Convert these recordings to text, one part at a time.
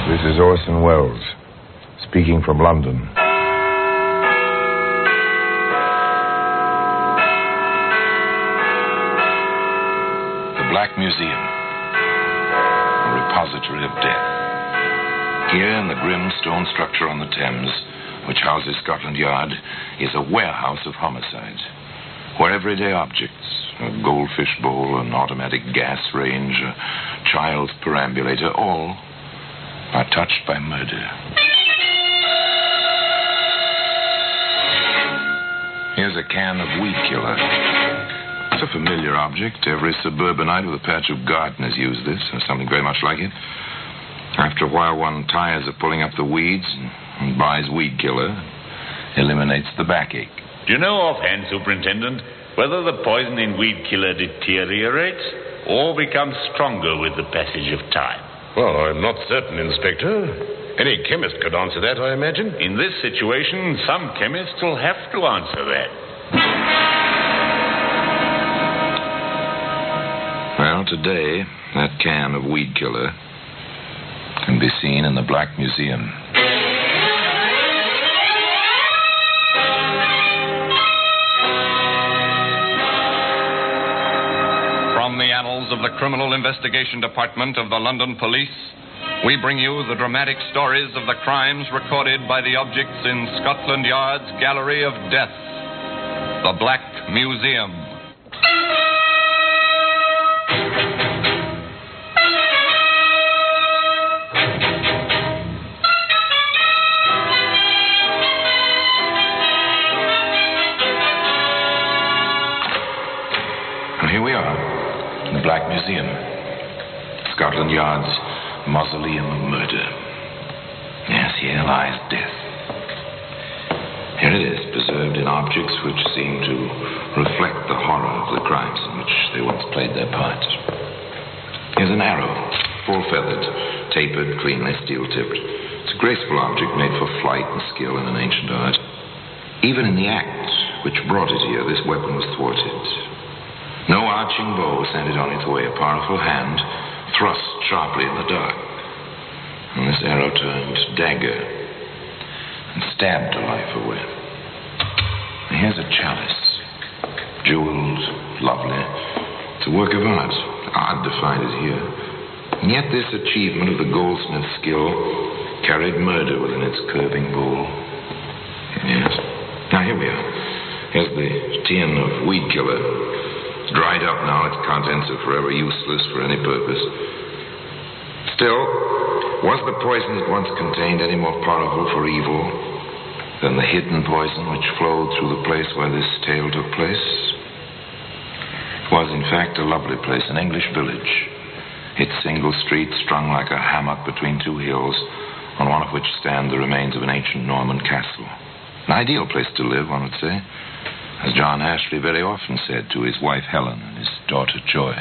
This is Orson Welles, speaking from London. The Black Museum, a repository of death. Here in the grim stone structure on the Thames, which houses Scotland Yard, is a warehouse of homicides, where everyday objects, a goldfish bowl, an automatic gas range, a child's perambulator, all are touched by murder. Here's a can of weed killer. It's a familiar object. Every suburbanite with a patch of garden has used this, or something very much like it. After a while, one tires of pulling up the weeds and buys weed killer. Eliminates the backache. Do you know offhand, Superintendent, whether the poison in weed killer deteriorates or becomes stronger with the passage of time? Well, I'm not certain, Inspector. Any chemist could answer that, I imagine. In this situation, some chemists will have to answer that. Well, today, that can of weed killer can be seen in the Black Museum. From the annals of the Criminal Investigation Department of the London Police, we bring you the dramatic stories of the crimes recorded by the objects in Scotland Yard's Gallery of Death, the Black Museum. And here we are, in the Black Museum, Scotland Yard's mausoleum of murder. Yes, here lies death. Here it is, preserved in objects which seem to reflect the horror of the crimes in which they once played their part. Here's an arrow, full-feathered, tapered, cleanly steel-tipped. It's a graceful object made for flight and skill in an ancient art. Even in the act which brought it here, this weapon was thwarted. No arching bow sent it on its way. A powerful hand thrust sharply in the dark. And this arrow turned dagger and stabbed a life away. And here's a chalice. Jeweled, lovely. It's a work of art. Odd to find it here. And yet this achievement of the goldsmith's skill carried murder within its curving bowl. Yes. Now here we are. Here's the tin of weed killer. It's dried up now. Its contents are forever useless for any purpose. Still, was the poison it once contained any more powerful for evil than the hidden poison which flowed through the place where this tale took place? It was, in fact, a lovely place, an English village. Its single street strung like a hammock between two hills, on one of which stand the remains of an ancient Norman castle. An ideal place to live, one would say, as John Ashley very often said to his wife Helen and his daughter Joy.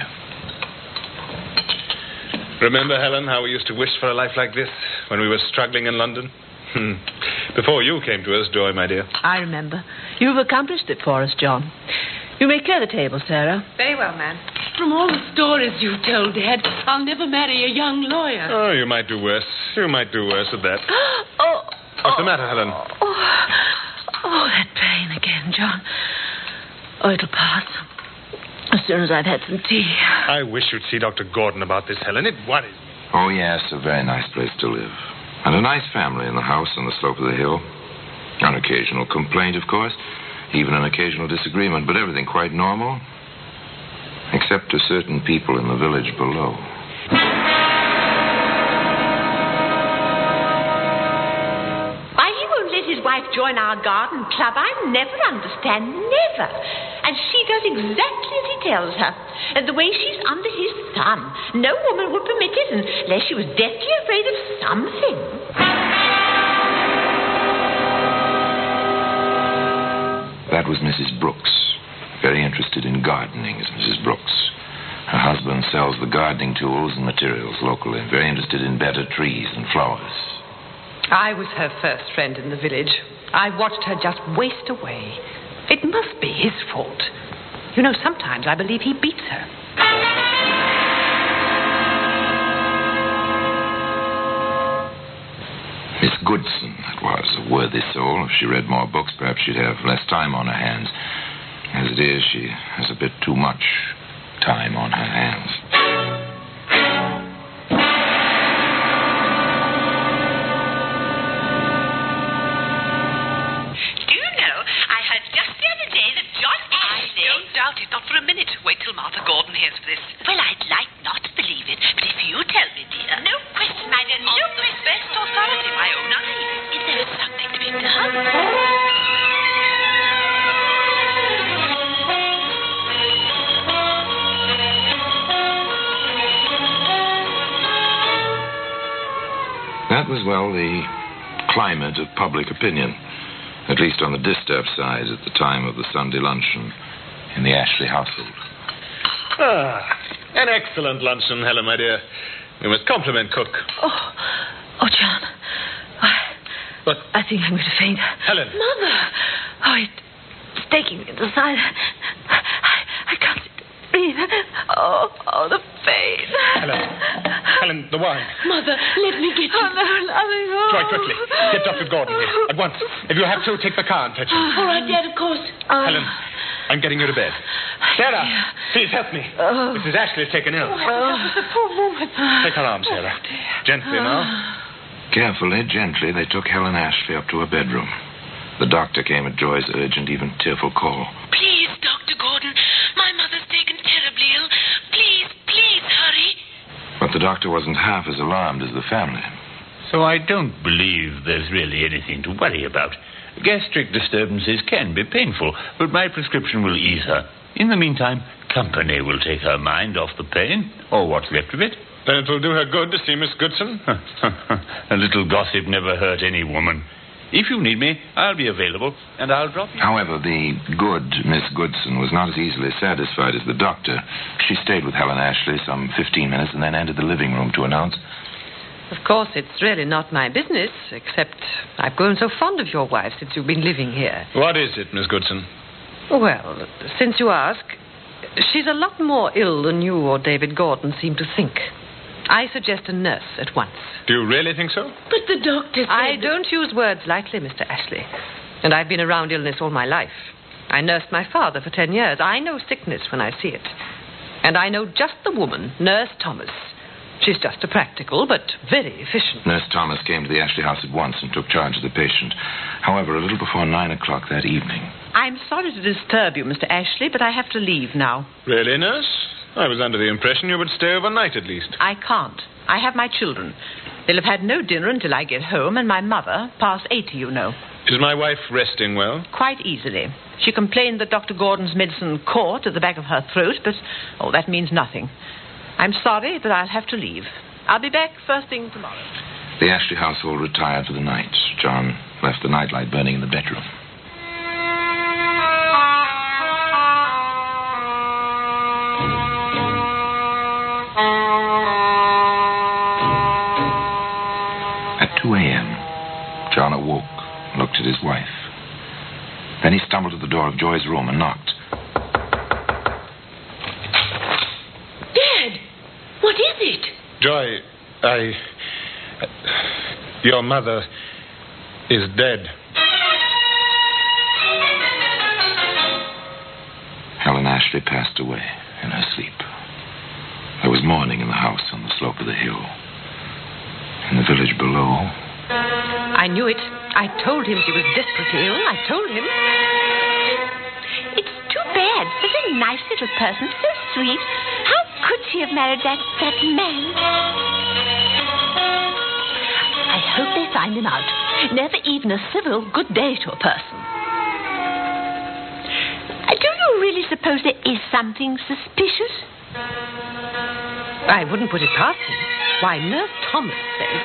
Remember, Helen, how we used to wish for a life like this when we were struggling in London? Before you came to us, Joy, my dear. I remember. You've accomplished it for us, John. You may clear the table, Sarah. Very well, ma'am. From all the stories you've told, Dad, I'll never marry a young lawyer. Oh, you might do worse. You might do worse at that. What's the matter, Helen? Oh, that pain again, John. Oh, it'll pass. As soon as I've had some tea. I wish you'd see Dr. Gordon about this, Helen. It worries me. Oh, yes, a very nice place to live. And a nice family in the house on the slope of the hill. An occasional complaint, of course. Even an occasional disagreement, but everything quite normal. Except to certain people in the village below. Why he won't let his wife join our garden club, I never understand. Never. And she does exactly as he tells her. And the way she's under his thumb, no woman would permit it unless she was deathly afraid of something. That was Mrs. Brooks. Very interested in gardening is Mrs. Brooks. Her husband sells the gardening tools and materials locally. Very interested in better trees and flowers. I was her first friend in the village. I watched her just waste away. It must be his fault. You know, sometimes I believe he beats her. Miss Goodson, that was, a worthy soul. If she read more books, perhaps she'd have less time on her hands. As it is, she has a bit too much time on her hands. Do you know, I heard just the other day that John Ashley... I don't doubt it, not for a minute. Wait till Martha Gordon hears of this. Well, I'd like not to believe it, but if you tell me, dear... No question, my dear, no On the question. best authority, my own eye. If there is something to be done... That was, well, the climate of public opinion, at least on the disturbed side at the time of the Sunday luncheon in the Ashley household. An excellent luncheon, Helen, my dear. We must compliment cook. Oh, John. What? I think I'm going to faint. Helen. Mother! Oh, it's taking me to the side. I can't breathe. Oh, the pain. Helen, the wine. Mother, let me get you. Oh, no, nothing. Try quickly. Get Dr. Gordon here. At once. If you have to, take the car and fetch him. All right, Dad, of course. Helen, I'm getting you to bed. Sarah, please help me. Mrs. Ashley is taken ill. The poor woman. Take her arm, Sarah. Gently now. Carefully, gently, they took Helen Ashley up to her bedroom. The doctor came at Joy's urgent, even tearful call. Please, Dr. Gordon. My mother's taken terribly ill. Please, hurry. But the doctor wasn't half as alarmed as the family. So I don't believe there's really anything to worry about. Gastric disturbances can be painful, but my prescription will ease her. In the meantime, company will take her mind off the pain, or what's left of it. Then it will do her good to see Miss Goodson. A little gossip never hurt any woman. If you need me, I'll be available, and I'll drop you. However, the good Miss Goodson was not as easily satisfied as the doctor. She stayed with Helen Ashley some 15 minutes and then entered the living room to announce... Of course, it's really not my business, except I've grown so fond of your wife since you've been living here. What is it, Miss Goodson? Well, since you ask, she's a lot more ill than you or David Gordon seem to think. I suggest a nurse at once. Do you really think so? But the doctor said... I don't use words lightly, Mr. Ashley. And I've been around illness all my life. I nursed my father for 10 years. I know sickness when I see it. And I know just the woman, Nurse Thomas. She's just a practical, but very efficient. Nurse Thomas came to the Ashley house at once and took charge of the patient. However, a little before 9 o'clock that evening... I'm sorry to disturb you, Mr. Ashley, but I have to leave now. Really, nurse? I was under the impression you would stay overnight at least. I can't. I have my children. They'll have had no dinner until I get home, and my mother, past 80, you know. Is my wife resting well? Quite easily. She complained that Dr. Gordon's medicine caught at the back of her throat, but, that means nothing. I'm sorry, but I'll have to leave. I'll be back first thing tomorrow. The Ashley household retired for the night. John left the nightlight burning in the bedroom. At 2 a.m., John awoke and looked at his wife. Then he stumbled to the door of Joy's room and knocked. Dad! What is it? Joy, your mother is dead. Helen Ashley passed away in her sleep. There was mourning in the house on the slope of the hill. In the village below... I knew it. I told him she was desperately ill. I told him. It's too bad. Such a nice little person. So sweet. How could she have married that man? I hope they find him out. Never even a civil good day to a person. Do you really suppose there is something suspicious? I wouldn't put it past him. Why, Nurse Thomas says...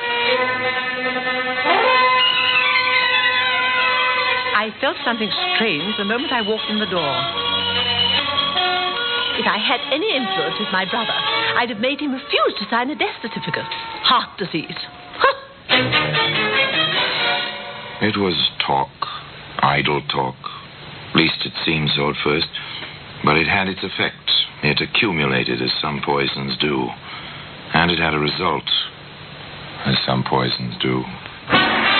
I felt something strange the moment I walked in the door. If I had any influence with my brother, I'd have made him refuse to sign a death certificate. Heart disease. It was talk, idle talk. At least it seemed so at first. But it had its effect. It accumulated as some poisons do. And it had a result, as some poisons do.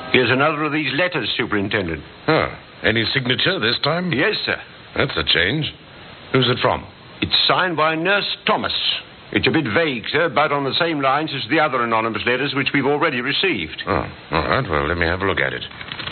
Here's another of these letters, Superintendent. Oh, any signature this time? Yes, sir. That's a change. Who's it from? It's signed by Nurse Thomas. It's a bit vague, sir, but on the same lines as the other anonymous letters which we've already received. Oh, all right. Well, let me have a look at it.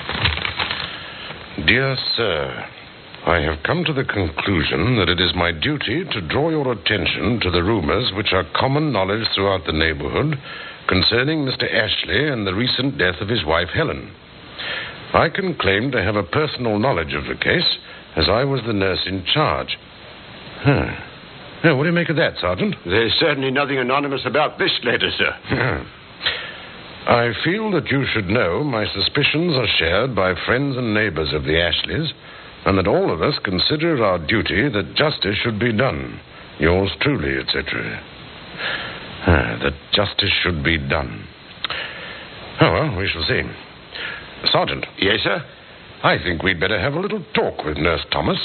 Dear Sir, I have come to the conclusion that it is my duty to draw your attention to the rumors which are common knowledge throughout the neighborhood concerning Mr. Ashley and the recent death of his wife, Helen. I can claim to have a personal knowledge of the case, as I was the nurse in charge. Now, what do you make of that, Sergeant? There's certainly nothing anonymous about this letter, sir. I feel that you should know my suspicions are shared by friends and neighbors of the Ashleys, and that all of us consider it our duty that justice should be done. Yours truly, etc. That justice should be done. Oh, well, we shall see. Sergeant. Yes, sir? I think we'd better have a little talk with Nurse Thomas.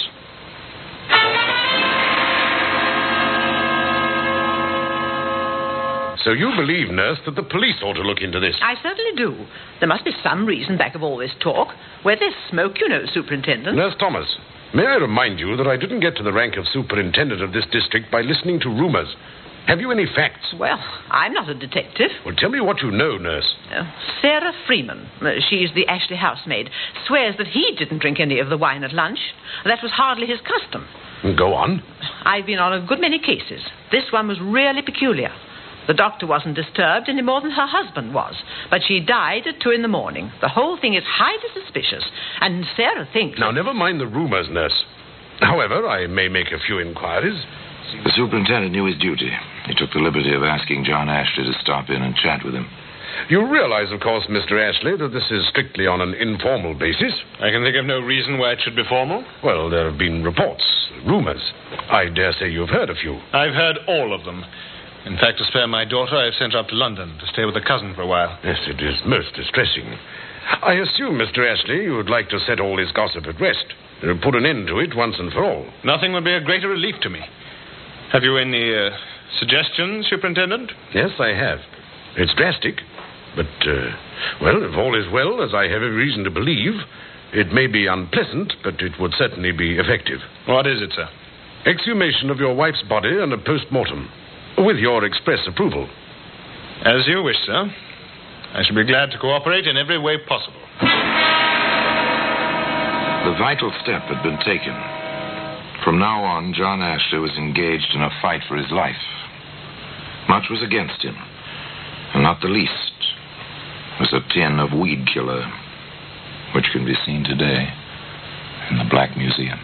So you believe, Nurse, that the police ought to look into this? I certainly do. There must be some reason back of all this talk. Where there's smoke, you know, Superintendent. Nurse Thomas, may I remind you that I didn't get to the rank of superintendent of this district by listening to rumors. Have you any facts? Well, I'm not a detective. Well, tell me what you know, Nurse. Sarah Freeman, she's the Ashley housemaid, swears that he didn't drink any of the wine at lunch. That was hardly his custom. Go on. I've been on a good many cases. This one was really peculiar. The doctor wasn't disturbed any more than her husband was, but she died at 2 a.m. The whole thing is highly suspicious, and Sarah thinks... Now, never mind the rumors, Nurse. However, I may make a few inquiries. The superintendent knew his duty. He took the liberty of asking John Ashley to stop in and chat with him. You realize, of course, Mr. Ashley, that this is strictly on an informal basis? I can think of no reason why it should be formal. Well, there have been reports, rumors. I dare say you've heard a few. I've heard all of them. In fact, to spare my daughter, I've sent her up to London to stay with a cousin for a while. Yes, it is most distressing. I assume, Mr. Ashley, you would like to set all this gossip at rest. Put an end to it once and for all. Nothing would be a greater relief to me. Have you any suggestions, Superintendent? Yes, I have. It's drastic, but, well, if all is well, as I have every reason to believe, it may be unpleasant, but it would certainly be effective. What is it, sir? Exhumation of your wife's body and a post-mortem. With your express approval. As you wish, sir. I shall be glad to cooperate in every way possible. The vital step had been taken. From now on, John Ashley was engaged in a fight for his life. Much was against him, and not the least was a tin of weed killer, which can be seen today in the Black Museum.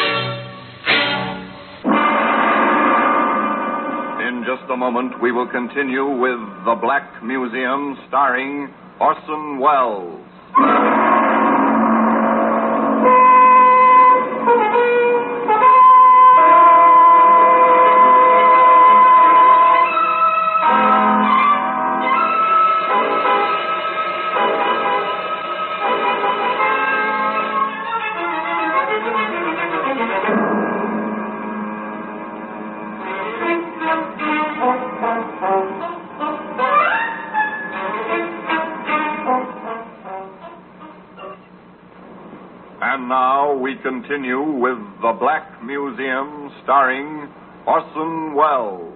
In just a moment, we will continue with The Black Museum, starring Orson Welles. And now we continue with The Black Museum, starring Orson Welles.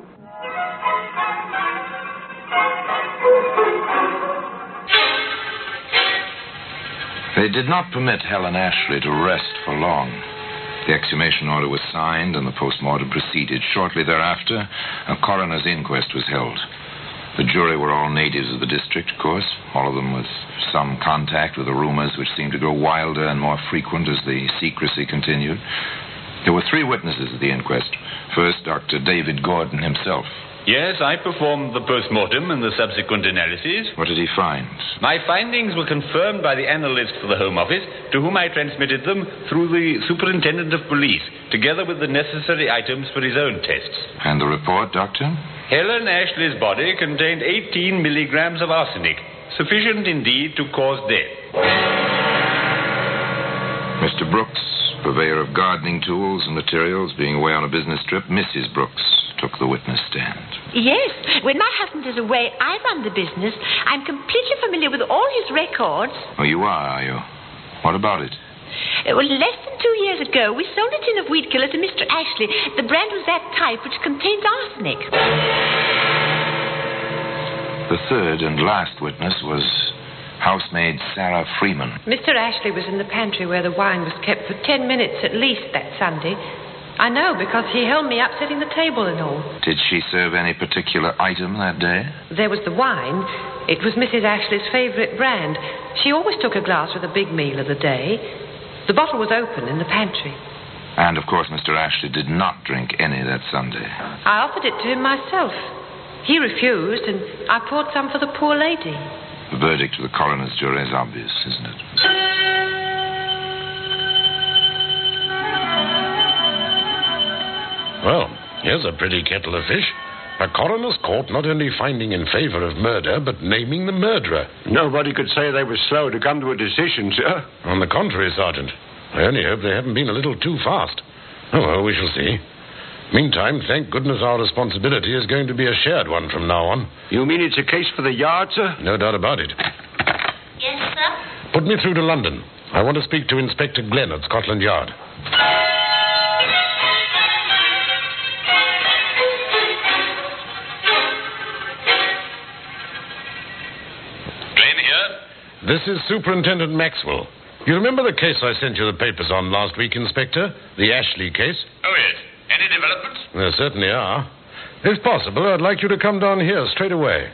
They did not permit Helen Ashley to rest for long. The exhumation order was signed and the post-mortem proceeded. Shortly thereafter, a coroner's inquest was held. The jury were all natives of the district, of course, all of them with some contact with the rumors which seemed to grow wilder and more frequent as the secrecy continued. There were 3 witnesses at the inquest. First, Dr. David Gordon himself. Yes, I performed the post-mortem and the subsequent analyses. What did he find? My findings were confirmed by the analyst for the Home Office, to whom I transmitted them through the Superintendent of Police, together with the necessary items for his own tests. And the report, Doctor? Helen Ashley's body contained 18 milligrams of arsenic, sufficient indeed to cause death. Mr. Brooks, purveyor of gardening tools and materials, being away on a business trip, Mrs. Brooks took the witness stand. Yes. When my husband is away, I run the business. I'm completely familiar with all his records. Oh, you are you? What about it? Well, less than 2 years ago, we sold a tin of weed killer to Mr. Ashley. The brand was that type which contains arsenic. The third and last witness was housemaid Sarah Freeman. Mr. Ashley was in the pantry where the wine was kept for 10 minutes at least that Sunday. I know, because he held me up setting the table and all. Did she serve any particular item that day? There was the wine. It was Mrs. Ashley's favourite brand. She always took a glass with a big meal of the day. The bottle was open in the pantry. And, of course, Mr. Ashley did not drink any that Sunday. I offered it to him myself. He refused, and I poured some for the poor lady. The verdict of the coroner's jury is obvious, isn't it? Well, here's a pretty kettle of fish. A coroner's court not only finding in favor of murder, but naming the murderer. Nobody could say they were slow to come to a decision, sir. On the contrary, Sergeant. I only hope they haven't been a little too fast. Oh, well, we shall see. Meantime, thank goodness our responsibility is going to be a shared one from now on. You mean it's a case for the yard, sir? No doubt about it. Yes, sir? Put me through to London. I want to speak to Inspector Glenn at Scotland Yard. This is Superintendent Maxwell. You remember the case I sent you the papers on last week, Inspector? The Ashley case? Oh, yes. Any developments? There certainly are. If possible, I'd like you to come down here straight away.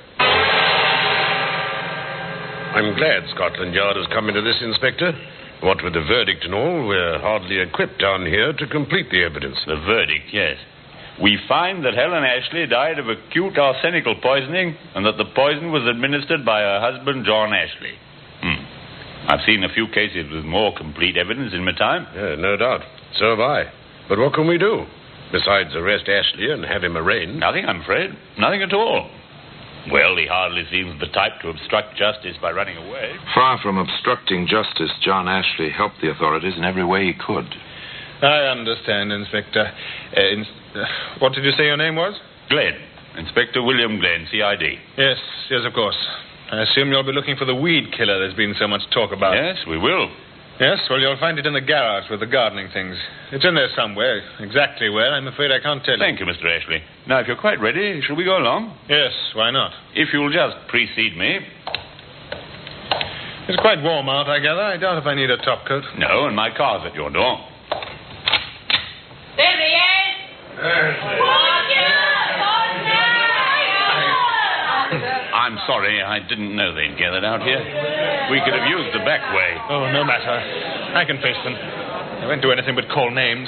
I'm glad Scotland Yard has come into this, Inspector. What with the verdict and all, we're hardly equipped down here to complete the evidence. The verdict, yes. We find that Helen Ashley died of acute arsenical poisoning and that the poison was administered by her husband, John Ashley. I've seen a few cases with more complete evidence in my time. Yeah, no doubt. So have I. But what can we do? Besides arrest Ashley and have him arraigned? Nothing, I'm afraid. Nothing at all. Well, he hardly seems the type to obstruct justice by running away. Far from obstructing justice, John Ashley helped the authorities in every way he could. I understand, Inspector. What did you say your name was? Glenn. Inspector William Glenn, CID. Yes, of course. I assume you'll be looking for the weed killer there's been so much talk about. Yes, we will. Yes, well, you'll find it in the garage with the gardening things. It's in there somewhere. Exactly where, I'm afraid I can't tell you. Thank you, Mr. Ashley. Now, if you're quite ready, shall we go along? Yes, why not? If you'll just precede me. It's quite warm out, I gather. I doubt if I need a top coat. No, and my car's at your door. There he is! I'm sorry, I didn't know they'd gathered out here. We could have used the back way. Oh, no matter. I can face them. I won't do anything but call names.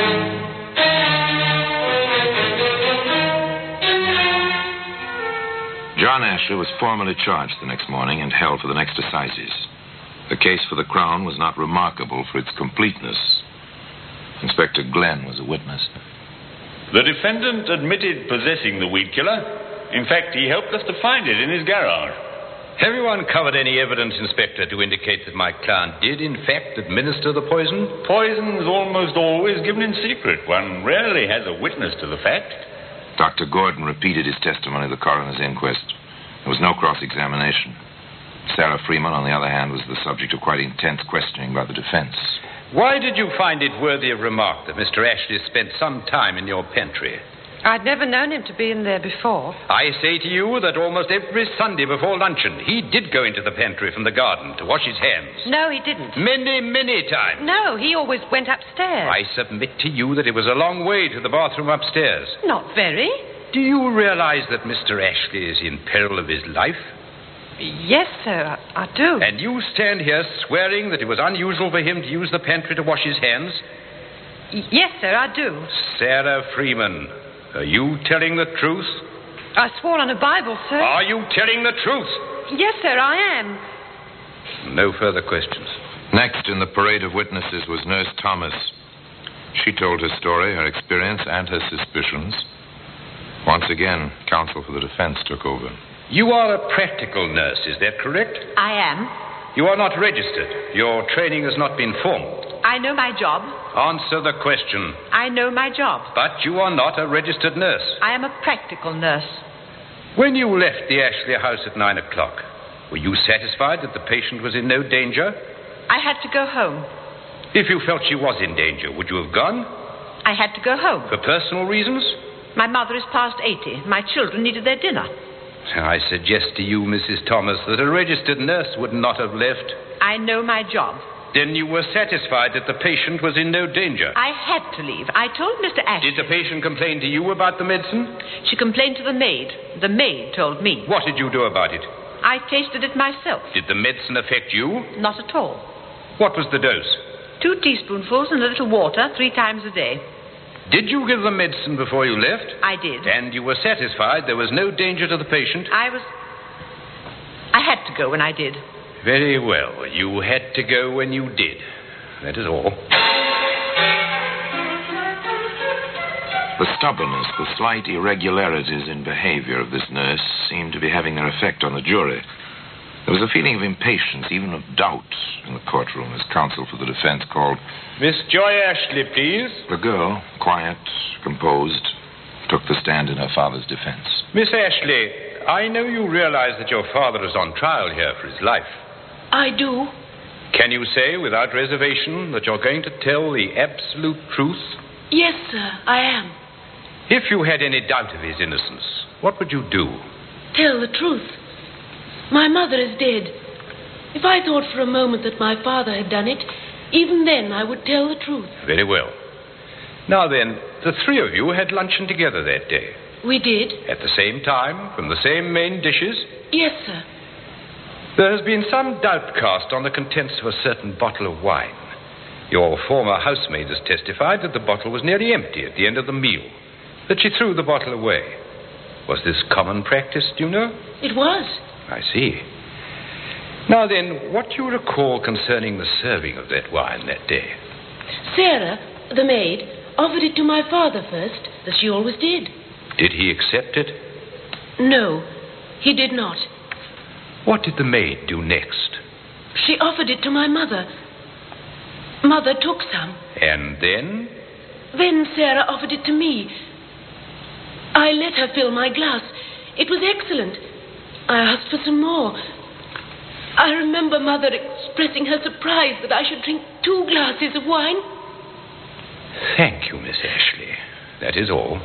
John Ashley was formally charged the next morning and held for the next assizes. The case for the Crown was not remarkable for its completeness. Inspector Glenn was a witness. The defendant admitted possessing the weed killer. In fact, he helped us to find it in his garage. Have you uncovered any evidence, Inspector, to indicate that my client did, in fact, administer the poison? Poison is almost always given in secret. One rarely has a witness to the fact. Dr. Gordon repeated his testimony at the coroner's inquest. There was no cross-examination. Sarah Freeman, on the other hand, was the subject of quite intense questioning by the defense. Why did you find it worthy of remark that Mr. Ashley spent some time in your pantry? I'd never known him to be in there before. I say to you that almost every Sunday before luncheon, he did go into the pantry from the garden to wash his hands. No, he didn't. Many, many times. No, he always went upstairs. I submit to you that it was a long way to the bathroom upstairs. Not very. Do you realize that Mr. Ashley is in peril of his life? Yes, sir, I do. And you stand here swearing that it was unusual for him to use the pantry to wash his hands? Yes, sir, I do. Sarah Freeman, are you telling the truth? I swore on a Bible, sir. Are you telling the truth? Yes, sir, I am. No further questions. Next in the parade of witnesses was Nurse Thomas. She told her story, her experience, and her suspicions. Once again, counsel for the defense took over. You are a practical nurse, is that correct? I am. You are not registered. Your training has not been formal. I know my job. Answer the question. I know my job. But you are not a registered nurse. I am a practical nurse. When you left the Ashley house at 9 o'clock, were you satisfied that the patient was in no danger? I had to go home. If you felt she was in danger, would you have gone? I had to go home. For personal reasons? My mother is past 80. My children needed their dinner. I suggest to you, Mrs. Thomas, that a registered nurse would not have left. I know my job. Then you were satisfied that the patient was in no danger? I had to leave. I told Mr. Ashley. Did the patient complain to you about the medicine? She complained to the maid. The maid told me. What did you do about it? I tasted it myself. Did the medicine affect you? Not at all. What was the dose? 2 teaspoonfuls and a little water 3 times a day. Did you give the medicine before you left? I did. And you were satisfied there was no danger to the patient? I had to go when I did. Very well. You had to go when you did. That is all. The stubbornness, the slight irregularities in behavior of this nurse seemed to be having their effect on the jury. There was a feeling of impatience, even of doubt, in the courtroom as counsel for the defense called Miss Joy Ashley, please. The girl, quiet, composed, took the stand in her father's defense. Miss Ashley, I know you realize that your father is on trial here for his life. I do. Can you say without reservation that you're going to tell the absolute truth? Yes, sir, I am. If you had any doubt of his innocence, what would you do? Tell the truth. My mother is dead. If I thought for a moment that my father had done it, even then I would tell the truth. Very well. Now then, the 3 of you had luncheon together that day. We did? At the same time, from the same main dishes? Yes, sir. There has been some doubt cast on the contents of a certain bottle of wine. Your former housemaid has testified that the bottle was nearly empty at the end of the meal, that she threw the bottle away. Was this common practice, do you know? It was. I see. Now then, what do you recall concerning the serving of that wine that day? Sarah, the maid, offered it to my father first, as she always did. Did he accept it? No, he did not. What did the maid do next? She offered it to my mother. Mother took some. And then? Then Sarah offered it to me. I let her fill my glass. It was excellent. I asked for some more. I remember Mother expressing her surprise that I should drink 2 glasses of wine. Thank you, Miss Ashley. That is all.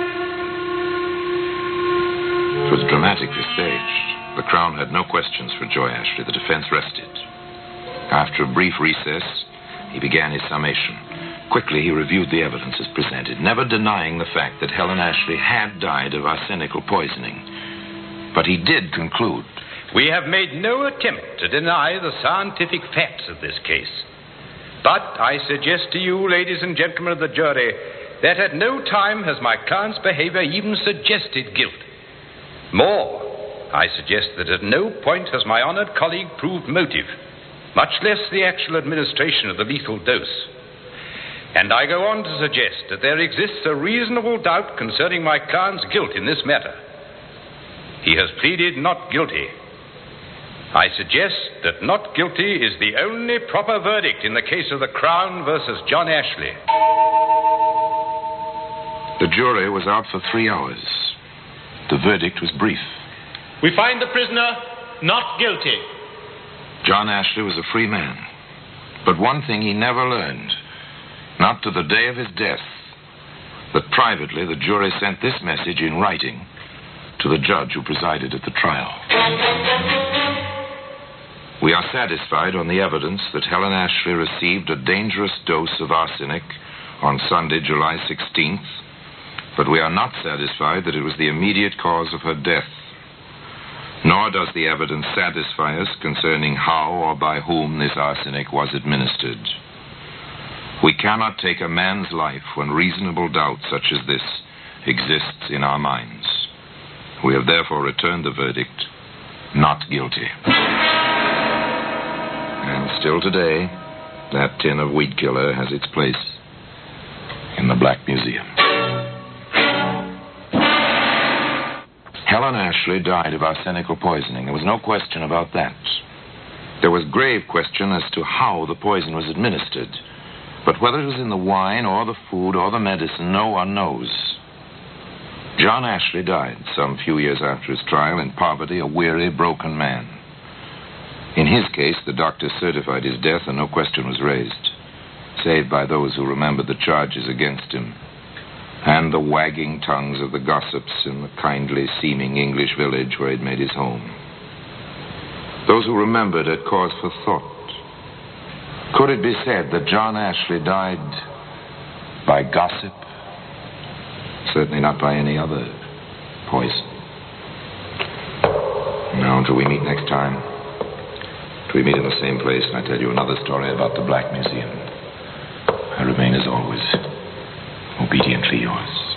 It was dramatically staged. The Crown had no questions for Joy Ashley. The defense rested. After a brief recess, he began his summation. Quickly, he reviewed the evidence as presented, never denying the fact that Helen Ashley had died of arsenical poisoning. But he did conclude. We have made no attempt to deny the scientific facts of this case. But I suggest to you, ladies and gentlemen of the jury, that at no time has my client's behavior even suggested guilt. More, I suggest that at no point has my honored colleague proved motive, much less the actual administration of the lethal dose. And I go on to suggest that there exists a reasonable doubt concerning my client's guilt in this matter. He has pleaded not guilty. I suggest that not guilty is the only proper verdict in the case of the Crown versus John Ashley. The jury was out for 3 hours. The verdict was brief. We find the prisoner not guilty. John Ashley was a free man. But one thing he never learned, not to the day of his death, that privately the jury sent this message in writing to the judge who presided at the trial. We are satisfied on the evidence that Helen Ashley received a dangerous dose of arsenic on Sunday, July 16th, but we are not satisfied that it was the immediate cause of her death. Nor does the evidence satisfy us concerning how or by whom this arsenic was administered. We cannot take a man's life when reasonable doubt such as this exists in our minds. We have therefore returned the verdict, not guilty. And still today, that tin of weed killer has its place in the Black Museum. Helen Ashley died of arsenical poisoning. There was no question about that. There was grave question as to how the poison was administered. But whether it was in the wine or the food or the medicine, no one knows. John Ashley died some few years after his trial in poverty, a weary, broken man. In his case, the doctor certified his death and no question was raised, save by those who remembered the charges against him and the wagging tongues of the gossips in the kindly-seeming English village where he'd made his home. Those who remembered had cause for thought. Could it be said that John Ashley died by gossip? Certainly not by any other poison. Now, until we meet next time, till we meet in the same place and I tell you another story about the Black Museum, I remain, as always, obediently yours.